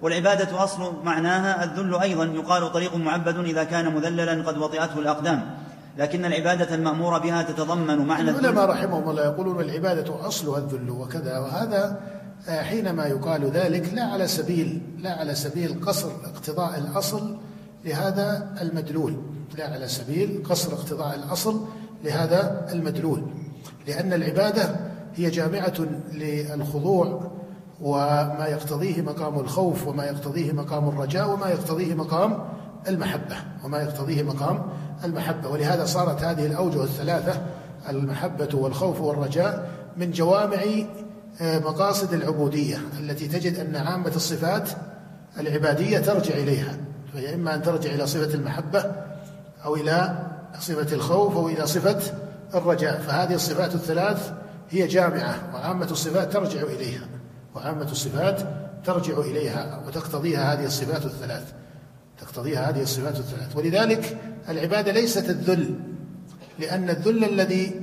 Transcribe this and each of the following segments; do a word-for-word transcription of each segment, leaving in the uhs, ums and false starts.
والعبادة أصل معناها الذل أيضا، يقال طريق معبد إذا كان مذللا قد وطئته الأقدام، لكن العبادة المأمور بها تتضمن معنى الذل. العلماء رحمهم الله يقولون العبادة أصلها الذل وكذا، وهذا حينما يقال ذلك لا على سبيل لا على سبيل قصر اقتضاء الأصل لهذا المدلول، لا على سبيل قصر اقتضاء الأصل لهذا المدلول، لأن العبادة هي جامعة للخضوع وما يقتضيه مقام الخوف وما يقتضيه مقام الرجاء وما يقتضيه مقام المحبة وما يقتضيه مقام المحبة ولهذا صارت هذه الأوجه الثلاثة المحبة والخوف والرجاء من جوامع مقاصد العبودية التي تجد أن عامة الصفات العبادية ترجع إليها، فهي إما أن ترجع إلى صفة المحبة أو إلى صفة الخوف أو إلى صفة الرجاء، فهذه الصفات الثلاث هي جامعة وعامة الصفات ترجع إليها وعامة الصفات ترجع إليها وتقتضيها هذه الصفات الثلاث تقتضيها هذه الصفات الثلاث ولذلك العبادة ليست الذل، لأن الذل الذي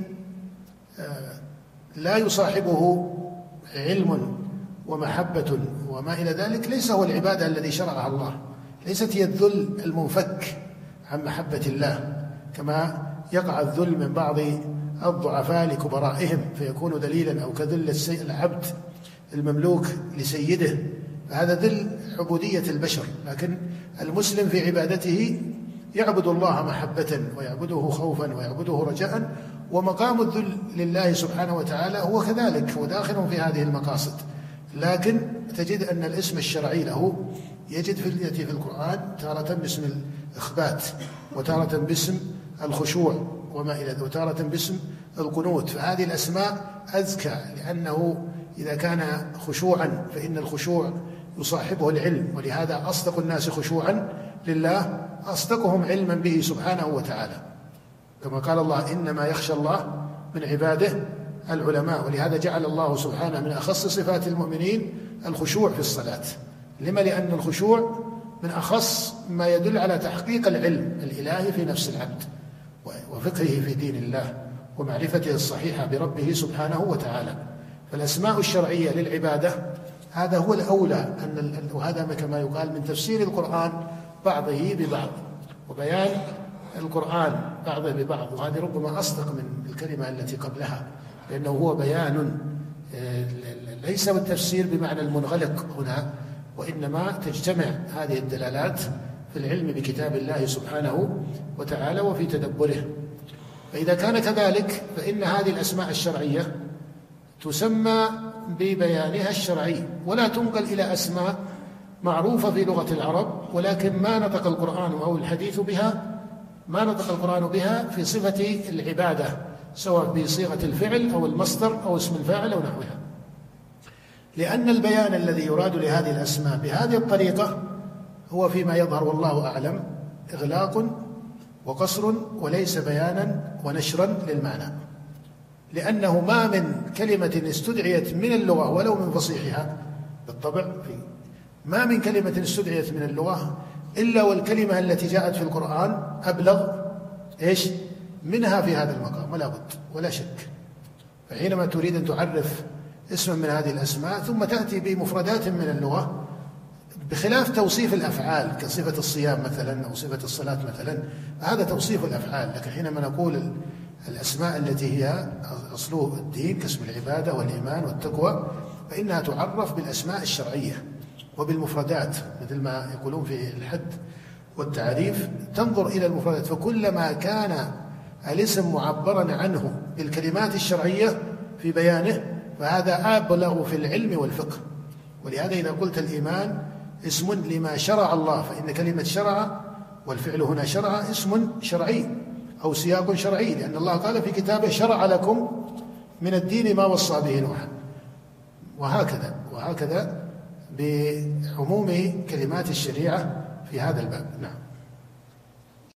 لا يصاحبه علم ومحبة وما إلى ذلك ليس هو العبادة الذي شرعها الله، ليست هي الذل المنفك عن محبة الله، كما يقع الذل من بعض الضعفاء لكبرائهم فيكون دليلا، أو كذل العبد المملوك لسيده، فهذا ذل عبودية البشر. لكن المسلم في عبادته يعبد الله محبة ويعبده خوفا ويعبده رجاء، ومقام الذل لله سبحانه وتعالى هو كذلك، هو داخل في هذه المقاصد، لكن تجد أن الاسم الشرعي له يجد في يأتي في القرآن تارة باسم الإخبات وتارة باسم الخشوع وما إلى ذلك وتارة باسم القنوت، فهذه الأسماء أذكى، لأنه إذا كان خشوعا فإن الخشوع يصاحبه العلم، ولهذا أصدق الناس خشوعا لله أصدقهم علما به سبحانه وتعالى، كما قال الله إنما يخشى الله من عباده العلماء، ولهذا جعل الله سبحانه من أخص صفات المؤمنين الخشوع في الصلاة. لما؟ لأن الخشوع من أخص ما يدل على تحقيق العلم الإلهي في نفس العبد وفقهه في دين الله ومعرفته الصحيحة بربه سبحانه وتعالى. فالأسماء الشرعية للعبادة هذا هو الأولى أن، وهذا كما يقال من تفسير القرآن بعضه ببعض وبيان القرآن بعضه ببعض، وهذه ربما أصدق من الكلمة التي قبلها، لأنه هو بيان ليس بالتفسير بمعنى المنغلق هنا، وإنما تجتمع هذه الدلالات في العلم بكتاب الله سبحانه وتعالى وفي تدبره. فإذا كان كذلك فإن هذه الأسماء الشرعية تسمى ببيانها الشرعي ولا تنقل إلى أسماء معروفة في لغة العرب، ولكن ما نطق القرآن أو الحديث بها ما نطق القرآن بها في صفة العبادة، سواء بصيغة الفعل أو المصدر أو اسم الفاعل أو نحوها، لأن البيان الذي يراد لهذه الأسماء بهذه الطريقة هو فيما يظهر والله أعلم إغلاق وقصر وليس بيانا ونشرا للمعنى، لأنه ما من كلمة استدعيت من اللغة ولو من فصيحها بالطبع في ما من كلمة استدعيت من اللغة إلا والكلمة التي جاءت في القرآن أبلغ إيش منها في هذا المقام، ولا بد ولا شك. فحينما تريد أن تعرف اسما من هذه الأسماء ثم تأتي بمفردات من اللغة بخلاف توصيف الأفعال كصفة الصيام مثلا أو صفة الصلاة مثلا، هذا توصيف الأفعال. لكن حينما نقول الأسماء التي هي أصل الدين كاسم العبادة والإيمان والتقوى فإنها تعرف بالأسماء الشرعية وبالمفردات، مثل ما يقولون في الحد والتعريف تنظر إلى المفردات، فكلما كان الاسم معبرا عنه بالكلمات الشرعية في بيانه فهذا أبلغ في العلم والفقه. ولهذا إذا قلت الإيمان اسم لما شرع الله فإن كلمة شرع والفعل هنا شرع اسم شرعي أو سياق شرعي، لأن الله قال في كتابه شرع لكم من الدين ما وصى به نوحا، وهكذا وهكذا بعموم كلمات الشريعة في هذا الباب. نعم.